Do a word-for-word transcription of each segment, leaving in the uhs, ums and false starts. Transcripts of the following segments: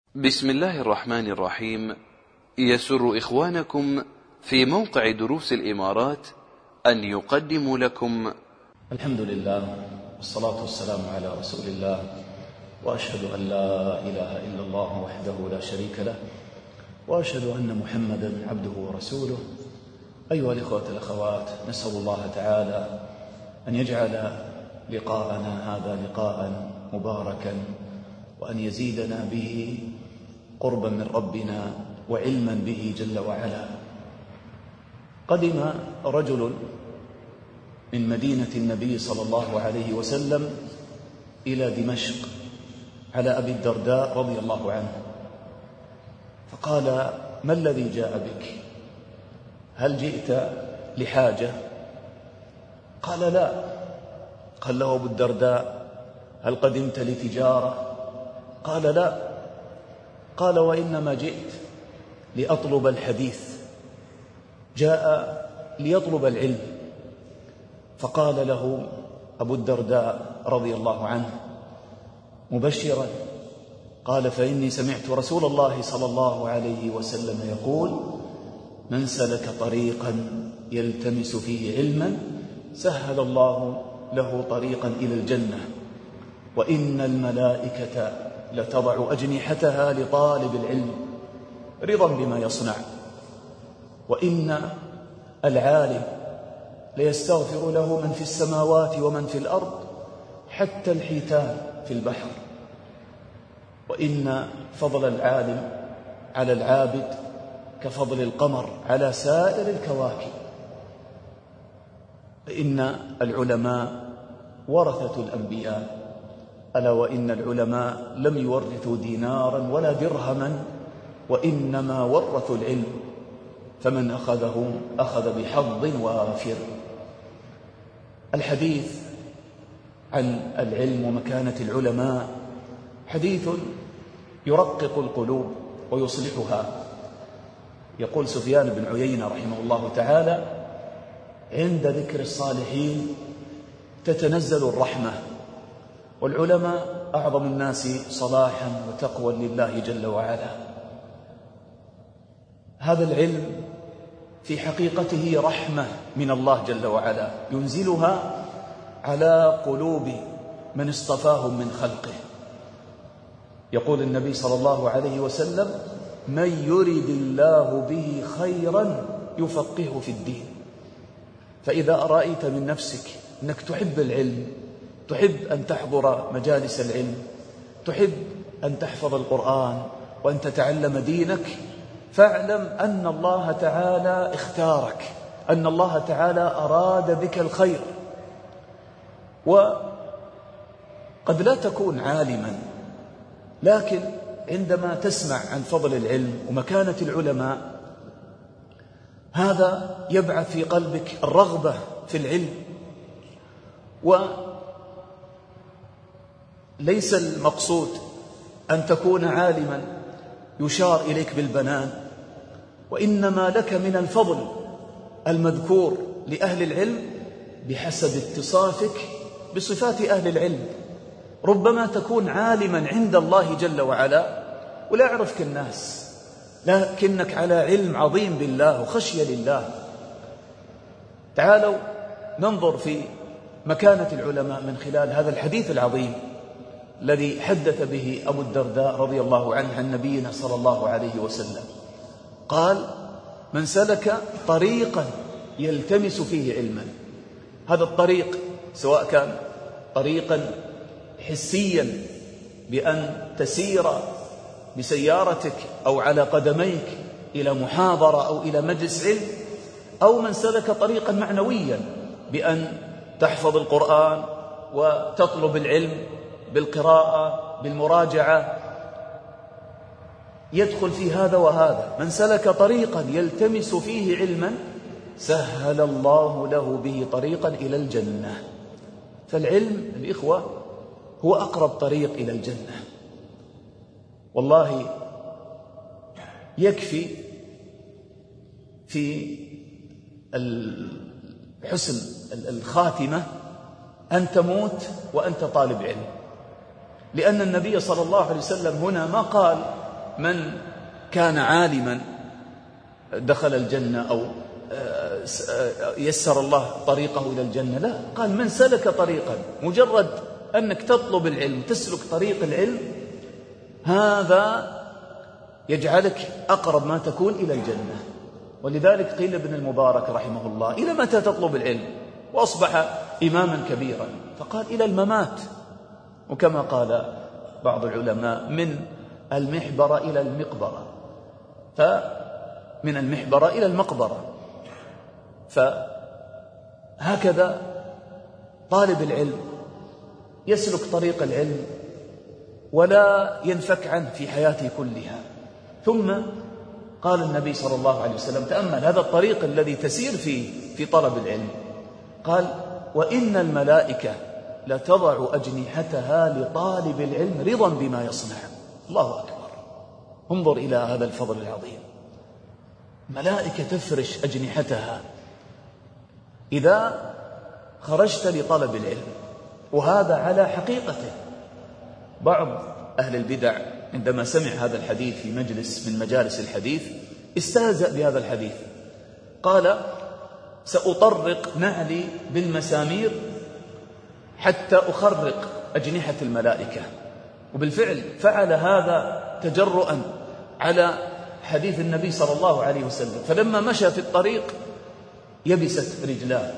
بسم الله الرحمن الرحيم. يسر إخوانكم في موقع دروس الإمارات أن يقدموا لكم الحمد لله والصلاة والسلام على رسول الله، وأشهد أن لا إله إلا الله وحده لا شريك له، وأشهد أن محمدا عبده ورسوله. أيها الإخوة الأخوات، نسأل الله تعالى أن يجعل لقاءنا هذا لقاء مباركا، وأن يزيدنا به قربا من ربنا وعلما به جل وعلا. قدم رجل من مدينة النبي صلى الله عليه وسلم إلى دمشق على أبي الدرداء رضي الله عنه، فقال: ما الذي جاء بك؟ هل جئت لحاجة؟ قال: لا. قال له أبو الدرداء: هل قدمت لتجارة؟ قال: لا. قال: وإنما جئت لأطلب الحديث. جاء ليطلب العلم. فقال له أبو الدرداء رضي الله عنه مبشرا، قال: فإني سمعت رسول الله صلى الله عليه وسلم يقول: من سلك طريقا يلتمس فيه علما سهل الله له طريقا إلى الجنة، وإن الملائكة لتضع أجنحتها لطالب العلم رضا بما يصنع، وإن العالم ليستغفر له من في السماوات ومن في الأرض حتى الحيتان في البحر، وإن فضل العالم على العابد كفضل القمر على سائر الكواكب، إن العلماء ورثة الأنبياء، ألا وإن العلماء لم يورثوا دينارا ولا درهما، وإنما ورثوا العلم، فمن أخذه أخذ بحظ وافر. الحديث عن العلم ومكانة العلماء حديث يرقق القلوب ويصلحها. يقول سفيان بن عيينة رحمه الله تعالى: عند ذكر الصالحين تتنزل الرحمة، والعلماء أعظم الناس صلاحا وتقوى لله جل وعلا. هذا العلم في حقيقته رحمة من الله جل وعلا ينزلها على قلوب من اصطفاهم من خلقه. يقول النبي صلى الله عليه وسلم: من يرد الله به خيرا يفقهه في الدين. فإذا رأيت من نفسك أنك تحب العلم، تحب أن تحضر مجالس العلم، تحب أن تحفظ القرآن وأن تتعلم دينك، فاعلم أن الله تعالى اختارك، أن الله تعالى أراد بك الخير. وقد لا تكون عالما، لكن عندما تسمع عن فضل العلم ومكانة العلماء، هذا يبعث في قلبك الرغبة في العلم. وليس المقصود أن تكون عالما يشار إليك بالبنان، وإنما لك من الفضل المذكور لأهل العلم بحسب اتصافك بصفات أهل العلم. ربما تكون عالما عند الله جل وعلا ولا يعرفك الناس، لكنك على علم عظيم بالله وخشية لله. تعالوا ننظر في مكانة العلماء من خلال هذا الحديث العظيم الذي حدث به أبو الدرداء رضي الله عنه عن نبينا صلى الله عليه وسلم. قال: من سلك طريقا يلتمس فيه علما. هذا الطريق سواء كان طريقا حسيا بأن تسير بسيارتك أو على قدميك إلى محاضرة أو إلى مجلس علم، أو من سلك طريقا معنويا بأن تحفظ القرآن وتطلب العلم بالقراءة بالمراجعة، يدخل في هذا وهذا. من سلك طريقا يلتمس فيه علما سهل الله له به طريقا إلى الجنة. فالعلم الإخوة هو أقرب طريق إلى الجنة. والله يكفي في حسن الخاتمة أن تموت وأنت طالب علم، لأن النبي صلى الله عليه وسلم هنا ما قال من كان عالما دخل الجنة أو يسر الله طريقه إلى الجنة، لا، قال من سلك طريقا، مجرد أنك تطلب العلم تسلك طريق العلم هذا يجعلك أقرب ما تكون إلى الجنة. ولذلك قيل ابن المبارك رحمه الله: إلى متى تطلب العلم؟ وأصبح إماما كبيرا، فقال: إلى الممات. وكما قال بعض العلماء: من المحبرة إلى المقبرة، فمن المحبرة إلى المقبرة. فهكذا طالب العلم يسلك طريق العلم ولا ينفك عنه في حياته كلها. ثم قال النبي صلى الله عليه وسلم: تأمل هذا الطريق الذي تسير فيه في طلب العلم، قال: وإن الملائكة لتضع أجنحتها لطالب العلم رضا بما يصنع. الله أكبر، انظر إلى هذا الفضل العظيم. ملائكة تفرش أجنحتها إذا خرجت لطلب العلم، وهذا على حقيقته. بعض أهل البدع عندما سمع هذا الحديث في مجلس من مجالس الحديث استهزأ بهذا الحديث، قال: سأطرق نعلي بالمسامير حتى أخرق أجنحة الملائكة. وبالفعل فعل هذا تجرؤا على حديث النبي صلى الله عليه وسلم، فلما مشى في الطريق يبست رجلاه.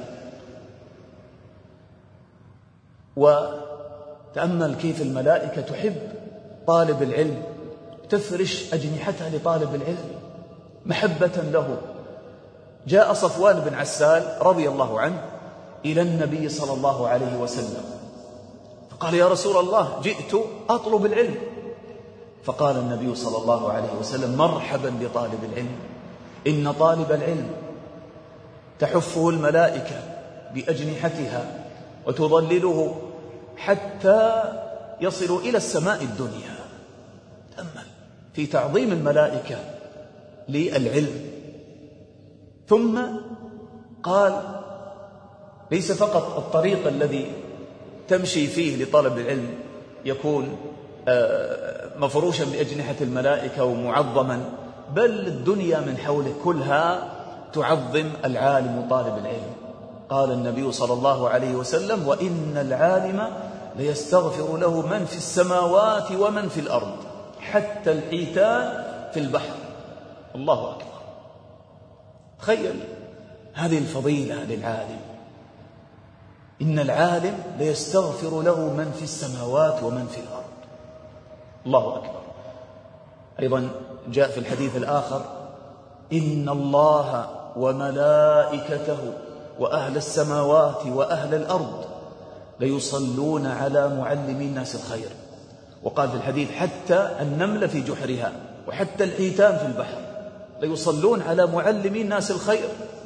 وتأمل كيف الملائكة تحب طالب العلم، تفرش أجنحتها لطالب العلم محبة له. جاء صفوان بن عسال رضي الله عنه إلى النبي صلى الله عليه وسلم فقال: يا رسول الله، جئت أطلب العلم. فقال النبي صلى الله عليه وسلم: مرحبا بطالب العلم، إن طالب العلم تحفه الملائكة بأجنحتها وتظلله حتى يصل إلى السماء الدنيا. تأمل في تعظيم الملائكة للعلم. ثم قال: ليس فقط الطريق الذي تمشي فيه لطلب العلم يكون مفروشا بأجنحة الملائكة ومعظما، بل الدنيا من حوله كلها تعظم العالم وطالب العلم. قال النبي صلى الله عليه وسلم: وإن العالم ليستغفر له من في السماوات ومن في الأرض حتى الحيتان في البحر. الله أكبر. تخيل هذه الفضيلة للعالم، إن العالم ليستغفر له من في السماوات ومن في الأرض. الله أكبر. أيضا جاء في الحديث الآخر: إن الله وملائكته وأهل السماوات وأهل الأرض ليصلون على معلمي الناس الخير. وقال في الحديث: حتى النملة في جحرها وحتى الحيتان في البحر ليصلون على معلمي الناس الخير.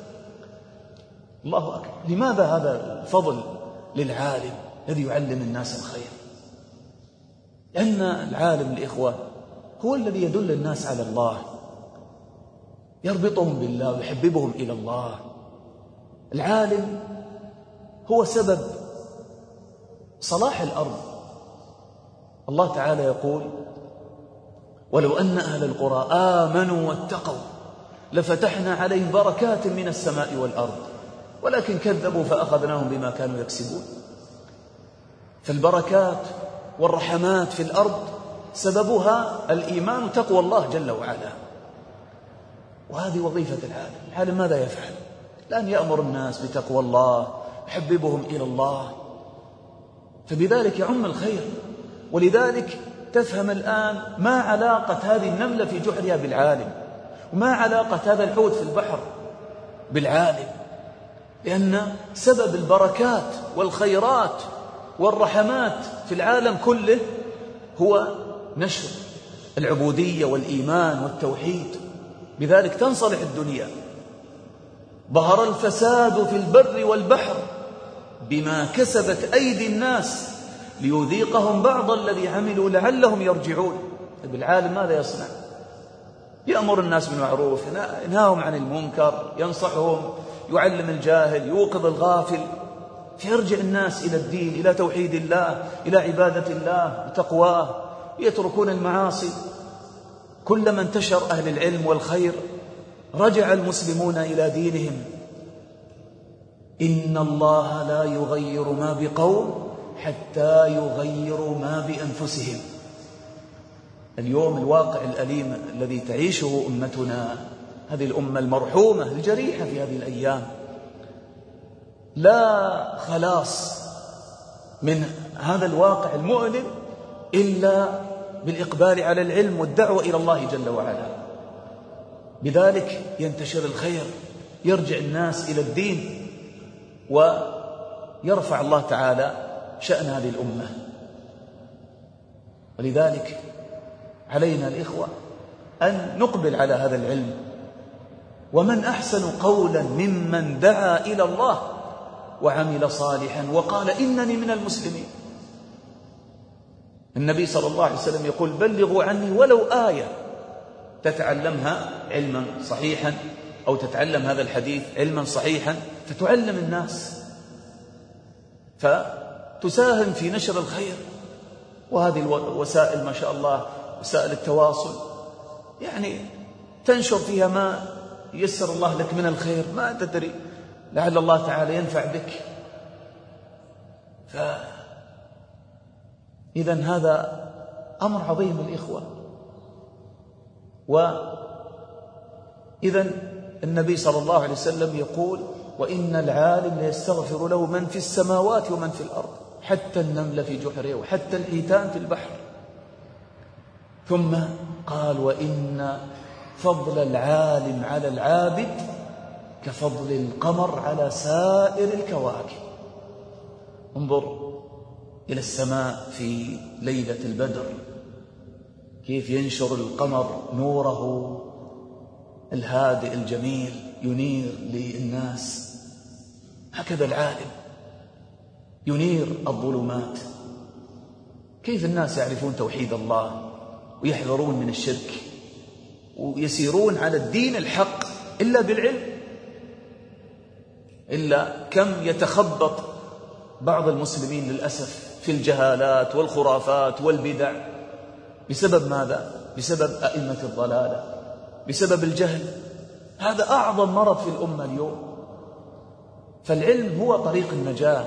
الله أكبر. لماذا هذا الفضل للعالم الذي يعلم الناس الخير؟ لأن العالم الإخوة هو الذي يدل الناس على الله، يربطهم بالله ويحببهم إلى الله. العالم هو سبب صلاح الأرض. الله تعالى يقول: ولو أن أهل القرى آمنوا واتقوا لفتحنا عليهم بركات من السماء والأرض ولكن كذبوا فأخذناهم بما كانوا يكسبون. فالبركات والرحمات في الأرض سببها الإيمان وتقوى الله جل وعلا. وهذه وظيفة العالم. العالم ماذا يفعل؟ لأن يأمر الناس بتقوى الله، يحببهم إلى الله، فبذلك يعم الخير. ولذلك تفهم الآن ما علاقة هذه النملة في جحرها بالعالم، وما علاقة هذا الحوت في البحر بالعالم، لأن سبب البركات والخيرات والرحمات في العالم كله هو نشر العبودية والإيمان والتوحيد. بذلك تنصلح الدنيا. ظهر الفساد في البر والبحر بما كسبت أيدي الناس ليذيقهم بعض الذي عملوا لعلهم يرجعون. بالعالم ماذا يصنع؟ يأمر الناس بالمعروف، ينهاهم عن المنكر، ينصحهم، يعلم الجاهل، يوقظ الغافل، فيرجع الناس إلى الدين، إلى توحيد الله، إلى عبادة الله وتقواه، يتركون المعاصي. كلما انتشر أهل العلم والخير رجع المسلمون إلى دينهم. إن الله لا يغير ما بقوم حتى يغيروا ما بأنفسهم. اليوم الواقع الأليم الذي تعيشه أمتنا، هذه الأمة المرحومة الجريحة في هذه الأيام، لا خلاص من هذا الواقع المؤلم إلا بالإقبال على العلم والدعوة إلى الله جل وعلا. بذلك ينتشر الخير، يرجع الناس إلى الدين، ويرفع الله تعالى شأن هذه الأمة. ولذلك علينا الإخوة أن نقبل على هذا العلم. ومن أحسن قولا ممن دعا إلى الله وعمل صالحا وقال إنني من المسلمين. النبي صلى الله عليه وسلم يقول بلغوا عني ولو آية تتعلمها علما صحيحا، أو تتعلم هذا الحديث علما صحيحا فتعلم الناس، فتساهم في نشر الخير. وهذه الوسائل ما شاء الله وسائل التواصل يعني تنشر فيها ما يسر الله لك من الخير، ما تدري لعل الله تعالى ينفع بك. فإذا هذا أمر عظيم الإخوة. وإذا النبي صلى الله عليه وسلم يقول وإن العالم ليستغفر له من في السماوات ومن في الأرض، حتى النمل في جحره وحتى الحيتان في البحر. ثم قال وإن فضل العالم على العابد كفضل القمر على سائر الكواكب. انظر إلى السماء في ليلة البدر، كيف ينشر القمر نوره الهادئ الجميل ينير للناس. هكذا العالم ينير الظلمات. كيف الناس يعرفون توحيد الله ويحذرون من الشرك ويسيرون على الدين الحق إلا بالعلم؟ إلا كم يتخبط بعض المسلمين للأسف في الجهالات والخرافات والبدع. بسبب ماذا؟ بسبب أئمة الضلالة، بسبب الجهل. هذا أعظم مرض في الأمة اليوم. فالعلم هو طريق النجاة.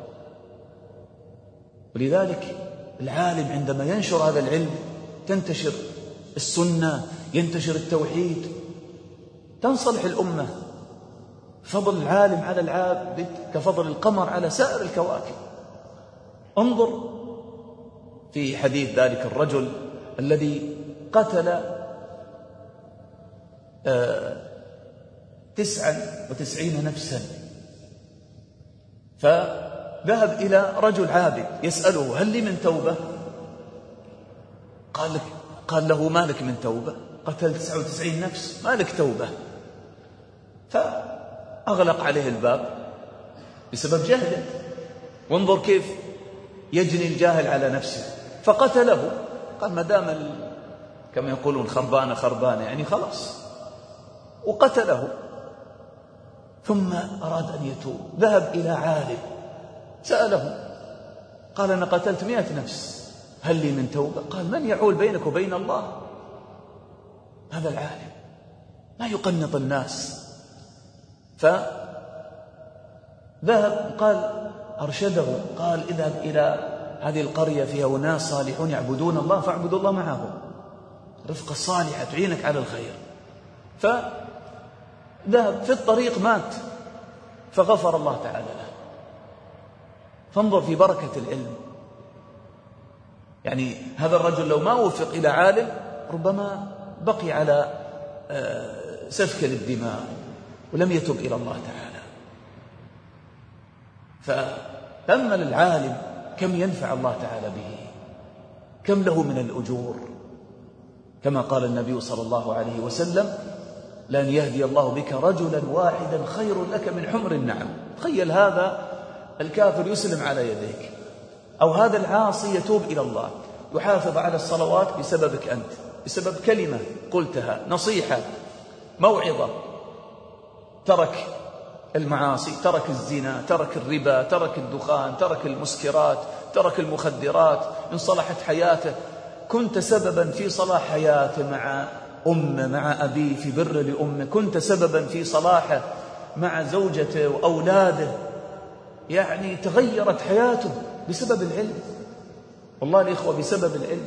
ولذلك العالم عندما ينشر هذا العلم تنتشر السنة، ينتشر التوحيد، تنصلح الأمة. فضل العالم على العابد كفضل القمر على سائر الكواكب. انظر في حديث ذلك الرجل الذي قتل تسعا وتسعين نفسا، فذهب إلى رجل عابد يسأله هل لي من توبة؟ قال, لك قال له ما لك من توبة؟ قتل تسعة وتسعين نفس، ما لك توبة. فأغلق عليه الباب بسبب جهله. وانظر كيف يجني الجاهل على نفسه، فقتله. قال ما دام كما يقولون خربانة خربانة يعني خلاص، وقتله. ثم أراد أن يتوب، ذهب إلى عالم سأله، قال أنا قتلت مئة نفس، هل لي من توبة؟ قال من يعول بينك وبين الله؟ هذا العالم لا يقنط الناس. فذهب قال أرشده، قال اذهب إلى هذه القرية فيها أناس صالحون يعبدون الله فاعبدوا الله معهم، رفقة الصالحة تعينك على الخير. فذهب، في الطريق مات، فغفر الله تعالى له. فانظر في بركة العلم. يعني هذا الرجل لو ما وفق إلى عالم ربما بقي على سفك للدماء ولم يتب إلى الله تعالى. فتأمل العالم كم ينفع الله تعالى به، كم له من الأجور. كما قال النبي صلى الله عليه وسلم لأن يهدي الله بك رجلا واحدا خير لك من حمر النعم. تخيل هذا الكافر يسلم على يديك، أو هذا العاصي يتوب إلى الله، يحافظ على الصلوات بسببك أنت، بسبب كلمة قلتها، نصيحة، موعظة، ترك المعاصي، ترك الزنا، ترك الربا، ترك الدخان، ترك المسكرات، ترك المخدرات، انصلحت حياته. كنت سببا في صلاح حياته مع أمه مع أبيه، في بر لأمه، كنت سببا في صلاحه مع زوجته وأولاده، يعني تغيرت حياته بسبب العلم. والله الإخوة بسبب العلم.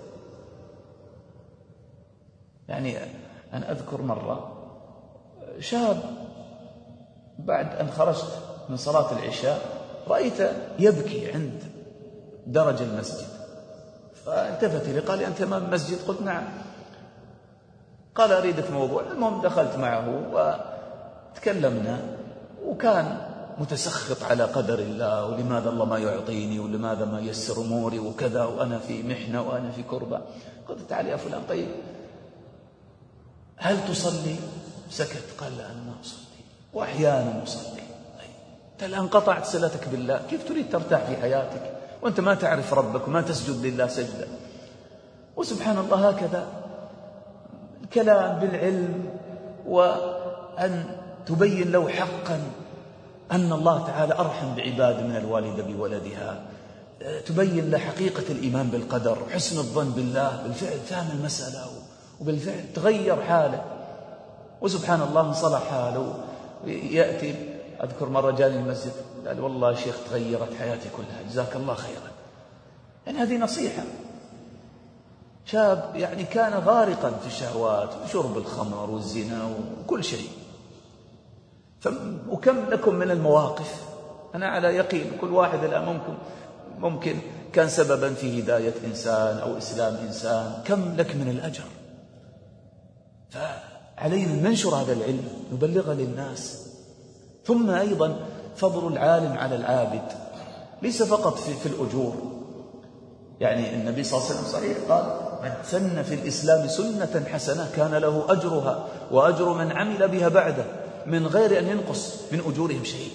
يعني أنا أذكر مرة شاب بعد أن خرجت من صلاة العشاء رأيته يبكي عند درج المسجد، فالتفت لي قال لي: أنت أمام المسجد؟ قلت: نعم. قال: أريدك موضوع. المهم دخلت معه وتكلمنا، وكان متسخط على قدر الله، ولماذا الله ما يعطيني، ولماذا ما يسر أموري وكذا، وأنا في محنة وأنا في كربة. قلت: تعال يا فلان، طيب هل تصلي؟ سكت. قال: لا، أنا ما أصلي وأحيانا أصلي. طيب أنت الآن قطعت صلتك بالله، كيف تريد ترتاح في حياتك وأنت ما تعرف ربك وما تسجد لله سجدة؟ وسبحان الله هكذا الكلام بالعلم، وأن تبين له حقا أن الله تعالى أرحم بعباده من الوالدة بولدها، تبين له حقيقة الإيمان بالقدر، حسن الظن بالله، بالفعل فهم المسألة وبالفعل تغير حاله، وسبحان الله انصلح حاله. يأتي، أذكر مرة جاني المسجد قال: والله يا شيخ تغيرت حياتي كلها، جزاك الله خيرا. يعني هذه نصيحة. شاب يعني كان غارقا في الشهوات وشرب الخمر والزنا وكل شيء. وكم لكم من المواقف، أنا على يقين كل واحد الآن ممكن ممكن كان سببا في هداية إنسان أو إسلام إنسان، كم لك من الأجر. فعلينا أن ننشر هذا العلم، نبلغه للناس. ثم أيضا فضل العالم على العابد ليس فقط في, في الأجور. يعني النبي صلى الله عليه وسلم صحيح قال: من سن في الإسلام سنة حسنة كان له أجرها وأجر من عمل بها بعده من غير أن ينقص من أجورهم شيء.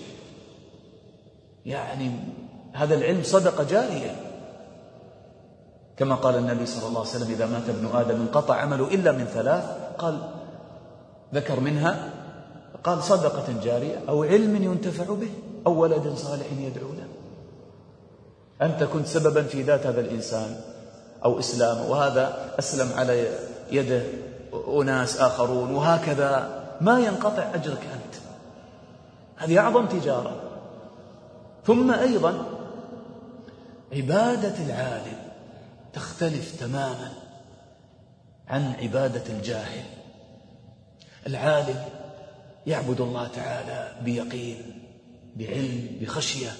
يعني هذا العلم صدقة جارية، كما قال النبي صلى الله عليه وسلم: إذا مات ابن آدم انقطع عمله إلا من ثلاث. قال ذكر منها قال: صدقة جارية أو علم ينتفع به أو ولد صالح يدعو له. أنت كنت سببا في ذات هذا الإنسان أو إسلام، وهذا أسلم على يده أناس آخرون، وهكذا ما ينقطع أجرك أنت. هذه أعظم تجارة. ثم أيضا عبادة العالم تختلف تماما عن عبادة الجاهل. العالم يعبد الله تعالى بيقين، بعلم، بخشية.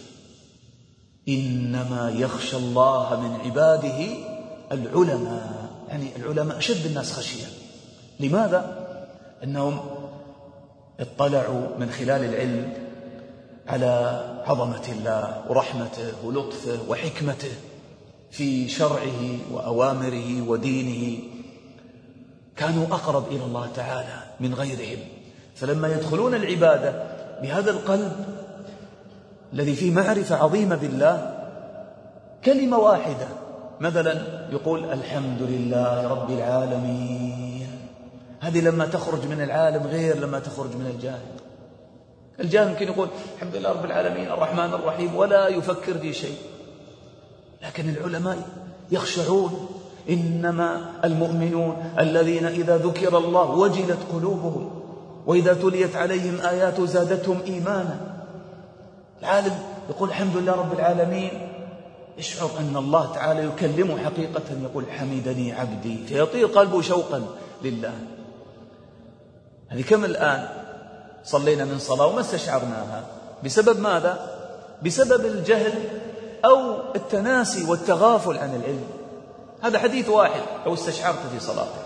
إنما يخشى الله من عباده العلماء. يعني العلماء أشد الناس خشية. لماذا؟ أنهم اطلعوا من خلال العلم على عظمة الله ورحمته ولطفه وحكمته في شرعه وأوامره ودينه، كانوا أقرب إلى الله تعالى من غيرهم. فلما يدخلون العبادة بهذا القلب الذي فيه معرفة عظيمة بالله، كلمة واحدة مثلا يقول: الحمد لله رب العالمين. هذه لما تخرج من العالم غير لما تخرج من الجاهل. الجاهل يمكن يقول: الحمد لله رب العالمين الرحمن الرحيم، ولا يفكر في شيء. لكن العلماء يخشعون. إنما المؤمنون الذين إذا ذكر الله وجلت قلوبهم وإذا تليت عليهم آيات زادتهم إيمانا. العالم يقول: الحمد لله رب العالمين، يشعر أن الله تعالى يكلمه حقيقة، يقول: حمدني عبدي، فيطير قلبه شوقا لله. هذه كم الآن صلينا من صلاة وما استشعرناها. بسبب ماذا؟ بسبب الجهل أو التناسي والتغافل عن العلم. هذا حديث واحد لو استشعرت في صلاتك.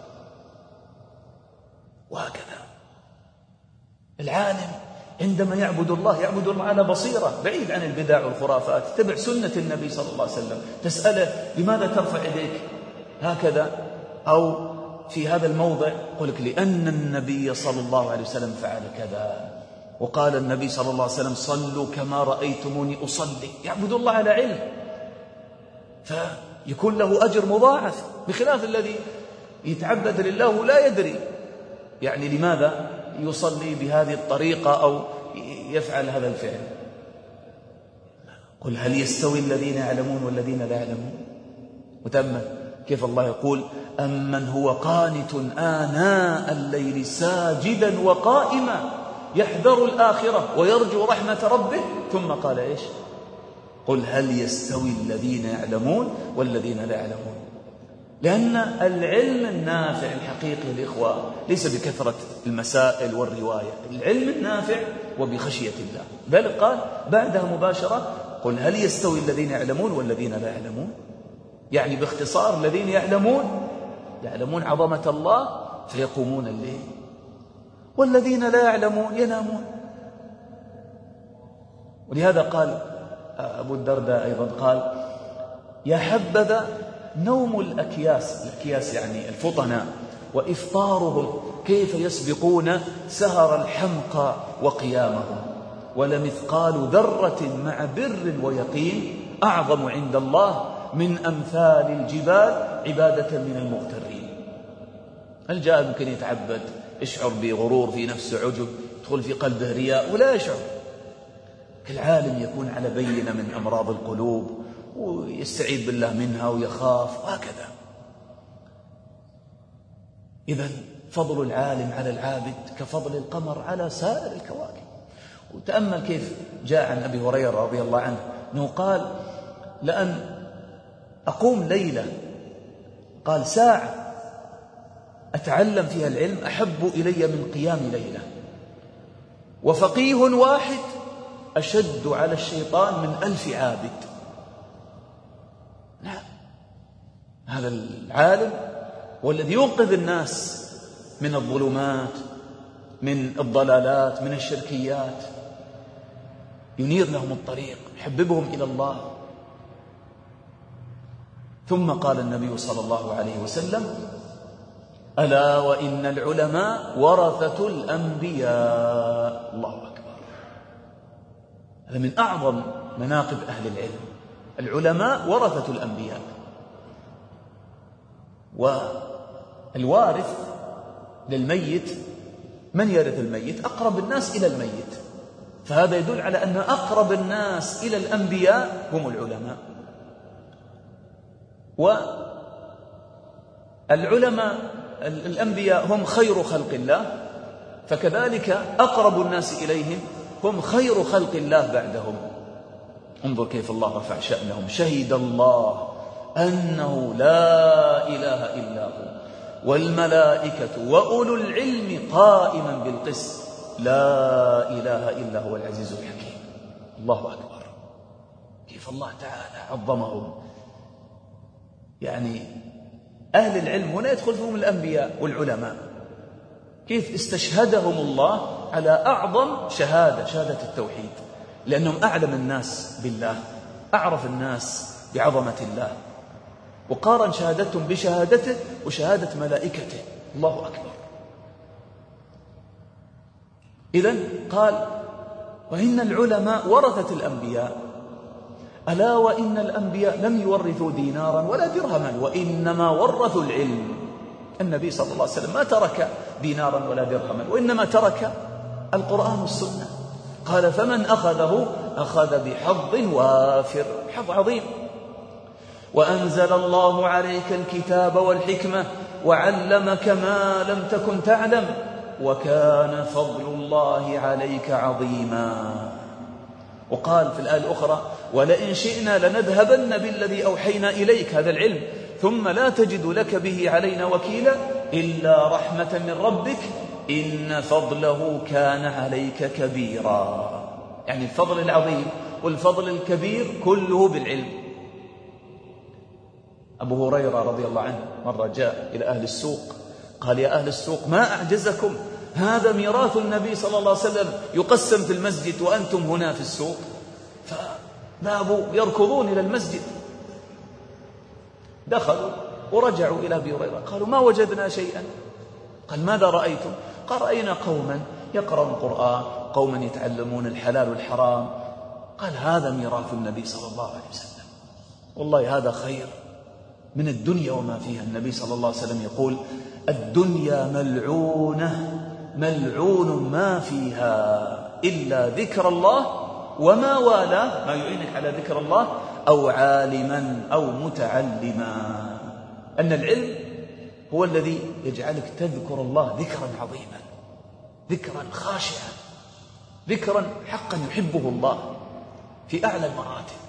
وهكذا العالم عندما يعبد الله يعبد الله على بصيرة، بعيد عن البدع والخرافات، تبع سنة النبي صلى الله عليه وسلم. تسأله: لماذا ترفع يديك هكذا أو في هذا الموضع؟ يقول لك: لأن النبي صلى الله عليه وسلم فعل كذا، وقال النبي صلى الله عليه وسلم: صلوا كما رأيتموني أصلي. يعبد الله على علم، فيكون له أجر مضاعف، بخلاف الذي يتعبد لله لا يدري يعني لماذا يصلي بهذه الطريقة أو يفعل هذا الفعل. قل: هل يستوي الذين يعلمون والذين لا يعلمون؟ وتم كيف الله يقول أمن هو قانت آناء الليل ساجدا وقائما يحذر الآخرة ويرجو رحمة ربه، ثم قال إيش؟ قل هل يستوي الذين يعلمون والذين لا يعلمون. لأن العلم النافع الحقيقي الإخوة ليس بكثرة المسائل والرواية، العلم النافع وبخشية الله. بل قال بعدها مباشرة قل هل يستوي الذين يعلمون والذين لا يعلمون، يعني باختصار الذين يعلمون يعلمون عظمة الله فيقومون الليل، والذين لا يعلمون ينامون. ولهذا قال أبو الدرداء أيضا قال يا حبذا نوم الأكياس، الأكياس يعني الفطناء، وإفطارهم كيف يسبقون سهر الحمقى وقيامهم، ولمثقال ذرة مع بر ويقين أعظم عند الله من أمثال الجبال عبادة من المغترين. الجاهل ممكن يتعبد، يشعر بغرور في نفسه، عجب، يدخل في قلبه رياء ولا يشعر. العالم يكون على بينة من أمراض القلوب ويستعيذ بالله منها ويخاف وهكذا. إذن فضل العالم على العابد كفضل القمر على سائر الكواكب. وتأمل كيف جاء عن أبي هريرة رضي الله عنه أنه قال لأن أقوم ليلة، قال ساعة أتعلم فيها العلم أحب إلي من قيام ليلة، وفقيه واحد أشد على الشيطان من ألف عابد. نعم، هذا العالم والذي ينقذ الناس من الظلمات، من الضلالات، من الشركيات، ينير لهم الطريق، يحببهم إلى الله. ثم قال النبي صلى الله عليه وسلم ألا وإن العلماء ورثة الأنبياء. الله أكبر، هذا من أعظم مناقب أهل العلم، العلماء ورثة الأنبياء. والوارث للميت من يرث الميت؟ أقرب الناس إلى الميت، فهذا يدل على أن أقرب الناس إلى الأنبياء هم العلماء. والعلماء الأنبياء هم خير خلق الله، فكذلك أقرب الناس إليهم هم خير خلق الله بعدهم. انظر كيف الله رفع شأنهم، شهد الله أنه لا إله إلا هو والملائكة وأولو العلم قائما بالقسط لا إله إلا هو العزيز الحكيم. الله أكبر، كيف الله تعالى عظمهم. يعني أهل العلم هنا يدخل فيهم الأنبياء والعلماء، كيف استشهدهم الله على أعظم شهادة، شهادة التوحيد، لأنهم أعلم الناس بالله، أعرف الناس بعظمة الله، وقارن شهادتهم بشهادته وشهادة ملائكته. الله أكبر. إذن قال وإن العلماء ورثة الأنبياء، ألا وإن الأنبياء لم يورثوا دينارا ولا درهما وإنما ورثوا العلم. النبي صلى الله عليه وسلم ما ترك دينارا ولا درهما، وإنما ترك القرآن والسنة. قال فمن أخذه أخذ بحظ وافر، حظ عظيم. وأنزل الله عليك الكتاب والحكمة وعلمك ما لم تكن تعلم وكان فضل الله عليك عظيما. وقال في الآية الأخرى ولئن شئنا لنذهبن بالذي أوحينا إليك، هذا العلم، ثم لا تجد لك به علينا وكيلا إلا رحمة من ربك إن فضله كان عليك كبيرا. يعني الفضل العظيم والفضل الكبير كله بالعلم. أبو هريرة رضي الله عنه مرة جاء إلى أهل السوق قال يا أهل السوق ما أعجزكم، هذا ميراث النبي صلى الله عليه وسلم يقسم في المسجد وأنتم هنا في السوق. فذهبوا يركضون إلى المسجد، دخلوا ورجعوا إلى أبي هريرة قالوا ما وجدنا شيئا. قال ماذا رأيتم؟ قال رأينا قوما يقرأون القرآن، قوما يتعلمون الحلال والحرام. قال هذا ميراث النبي صلى الله عليه وسلم، والله هذا خير من الدنيا وما فيها. النبي صلى الله عليه وسلم يقول الدنيا ملعونة ملعون ما فيها إلا ذكر الله وما والاه، ما يعينك على ذكر الله، أو عالما أو متعلما. أن العلم هو الذي يجعلك تذكر الله ذكرا عظيما، ذكرا خاشعا، ذكرا حقا يحبه الله في أعلى المراتب.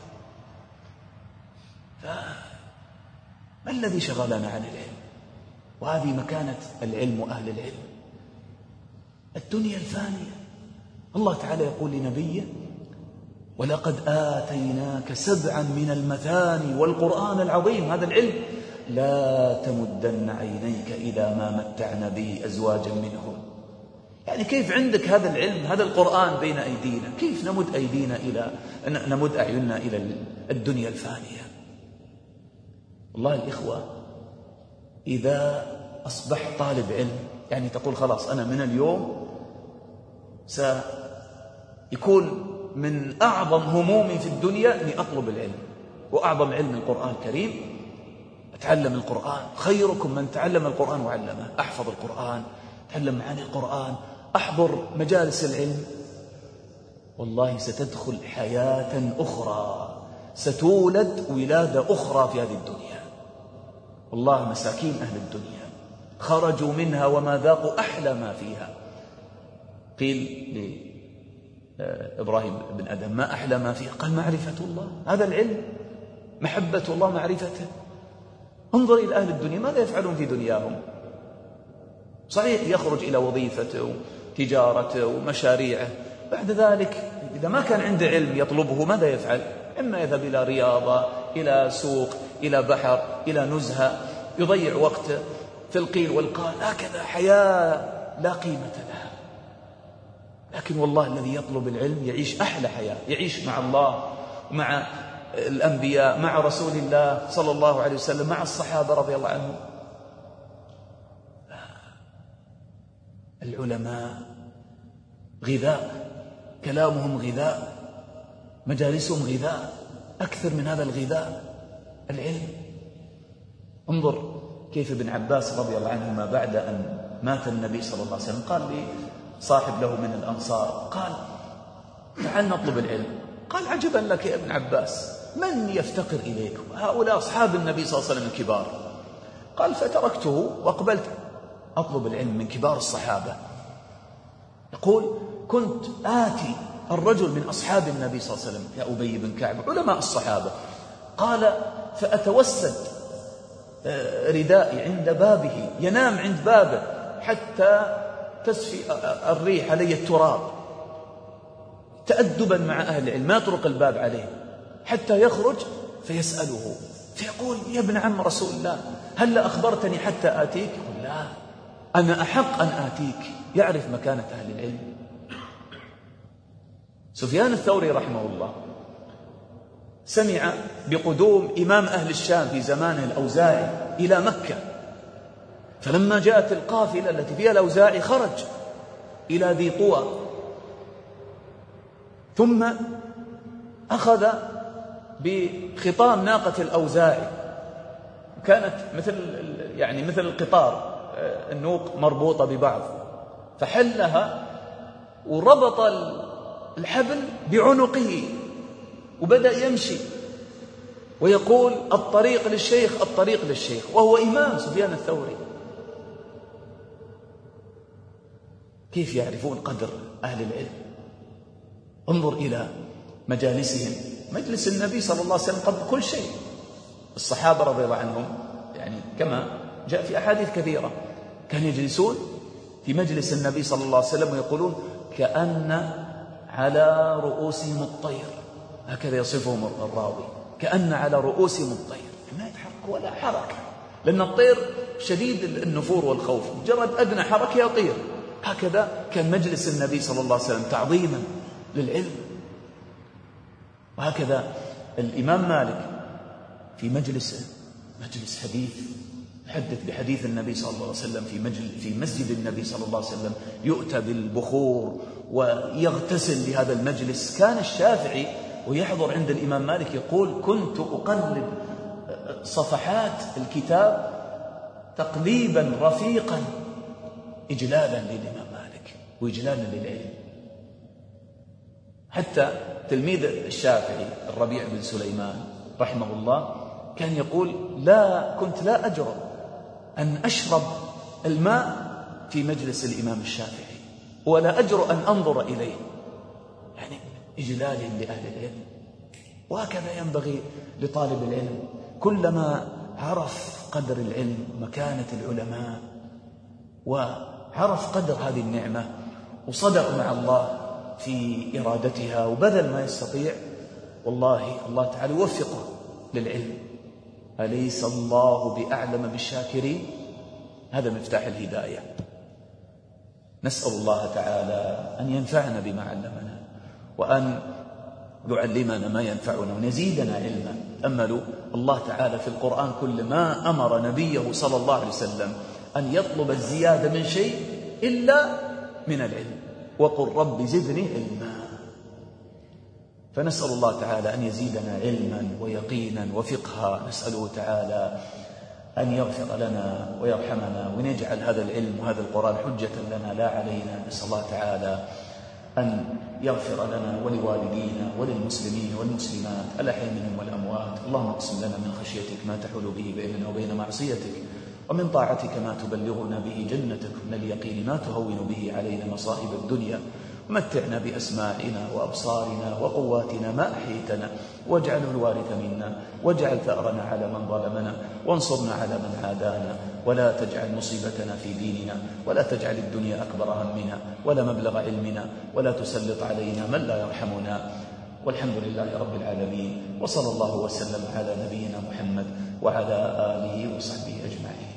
فما الذي شغلنا عن العلم؟ وهذه مكانة العلم وأهل العلم. الدنيا الفانية. الله تعالى يقول لنبيه: ولقد آتيناك سبعا من المثاني والقرآن العظيم. هذا العلم. لا تمدن عينيك إلى ما متعنا به أزواجا منهم. يعني كيف عندك هذا العلم، هذا القرآن بين أيدينا، كيف نمد أيدينا إلى نمد أعيننا إلى الدنيا الفانية؟ والله الإخوة، إذا أصبح طالب علم، يعني تقول خلاص أنا من اليوم سيكون من أعظم همومي في الدنيا أني أطلب العلم، وأعظم علم القرآن الكريم، أتعلم القرآن. خيركم من تعلم القرآن وعلمه. أحفظ القرآن، أتعلم معاني القرآن، أحضر مجالس العلم. والله ستدخل حياة أخرى، ستولد ولادة أخرى في هذه الدنيا. والله مساكين أهل الدنيا خرجوا منها وما ذاقوا أحلى ما فيها. قيل لإبراهيم بن أدم: ما أحلى ما فيها؟ قال: معرفة الله. هذا العلم، محبة الله، معرفته. انظر إلى أهل الدنيا ماذا يفعلون في دنياهم. صحيح يخرج إلى وظيفته وتجارته ومشاريعه، بعد ذلك إذا ما كان عنده علم يطلبه ماذا يفعل؟ إما يذهب إلى رياضة، إلى سوق، إلى بحر، إلى نزهة، يضيع وقته في القيل والقال. هكذا حياة لا قيمة لها. لكن والله الذي يطلب العلم يعيش أحلى حياة، يعيش مع الله، مع الأنبياء، مع رسول الله صلى الله عليه وسلم، مع الصحابة رضي الله عنهم. العلماء غذاء، كلامهم غذاء، مجالسهم غذاء. أكثر من هذا الغذاء العلم. انظر كيف ابن عباس رضي الله عنهما بعد أن مات النبي صلى الله عليه وسلم قال لي صاحب له من الأنصار، قال: تعال نطلب العلم. قال: عجبا لك يا ابن عباس، من يفتقر إليك؟ هؤلاء أصحاب النبي صلى الله عليه وسلم الكبار. قال: فتركته وأقبلت أطلب العلم من كبار الصحابة. يقول: كنت آتي الرجل من أصحاب النبي صلى الله عليه وسلم، يا أبي بن كعب، علماء الصحابة. قال: فأتوسد ردائي عند بابه، ينام عند بابه حتى تسفي الريح علي التراب، تأدبا مع أهل العلم، ما يطرق الباب عليه حتى يخرج فيسأله، فيقول: يا ابن عم رسول الله، هل أخبرتني حتى آتيك؟ يقول: لا، أنا أحق أن آتيك. يعرف مكانة أهل العلم. سفيان الثوري رحمه الله سمع بقدوم إمام أهل الشام في زمانه الأوزاعي إلى مكة، فلما جاءت القافلة التي فيها الأوزاعي خرج إلى ذي طوى، ثم أخذ بخطام ناقة الأوزاعي، كانت مثل يعني مثل القطار، النوق مربوطة ببعض، فحلها وربط الحبل بعنقه وبدأ يمشي ويقول: الطريق للشيخ، الطريق للشيخ، وهو إمام سفيان الثوري. كيف يعرفون قدر أهل العلم؟ انظر إلى مجالسهم. مجلس النبي صلى الله عليه وسلم قبل كل شيء. الصحابة رضي الله عنهم يعني كما جاء في أحاديث كثيرة كانوا يجلسون في مجلس النبي صلى الله عليه وسلم ويقولون: كأن على رؤوسهم الطير. هكذا يصفهم الراوي: كأن على رؤوسهم الطير، ما يتحرك ولا حركة، لأن الطير شديد النفور والخوف، مجرد أدنى حركة يطير. هكذا كان مجلس النبي صلى الله عليه وسلم تعظيما للعلم. وهكذا الإمام مالك في مجلسه مجلس حديث، يحدث بحديث النبي صلى الله عليه وسلم في مجلس في مسجد النبي صلى الله عليه وسلم، يؤتى بالبخور ويغتسل لهذا المجلس. كان الشافعي ويحضر عند الإمام مالك يقول: كنت أقلب صفحات الكتاب تقليبا رفيقا إجلالا للإمام مالك وإجلالا للعلم. حتى تلميذ الشافعي الربيع بن سليمان رحمه الله كان يقول لا كنت لا أجرؤ أن أشرب الماء في مجلس الإمام الشافعي ولا أجرؤ أن أنظر إليه، يعني إجلال لأهل العلم. وهكذا ينبغي لطالب العلم، كلما عرف قدر العلم مكانة العلماء وعرف قدر هذه النعمة وصدق مع الله في إرادتها وبذل ما يستطيع، والله الله تعالى يوفقه للعلم. أليس الله بأعلم بالشاكرين؟ هذا مفتاح الهداية. نسأل الله تعالى أن ينفعنا بما علمنا وأن يعلمنا ما ينفعنا ونزيدنا علما. أملوا الله تعالى في القرآن كل ما أمر نبيه صلى الله عليه وسلم أن يطلب الزيادة من شيء إلا من العلم، وقل رب زدني علما. فنسأل الله تعالى أن يزيدنا علما ويقينا وفقها. نسأله تعالى أن يغفر لنا ويرحمنا وأن يجعل هذا العلم وهذا القرآن حجة لنا لا علينا. نسأل الله تعالى أن يغفر لنا ولوالدينا وللمسلمين والمسلمات الأحياء منهم والأموات. اللهم اقسم لنا من خشيتك ما تحول به بيننا وبين معصيتك، ومن طاعتك ما تبلغنا به جنتك، ومن اليقين ما تهون به علينا مصائب الدنيا. ومتعنا بأسماعنا وأبصارنا وقواتنا ما أحييتنا، واجعله الوارث منا، واجعل ثأرنا على من ظلمنا، وانصرنا على من عادانا، ولا تجعل مصيبتنا في ديننا، ولا تجعل الدنيا أكبر همنا ولا مبلغ علمنا، ولا تسلط علينا من لا يرحمنا. والحمد لله رب العالمين، وصلى الله وسلم على نبينا محمد وعلى آله وصحبه أجمعين.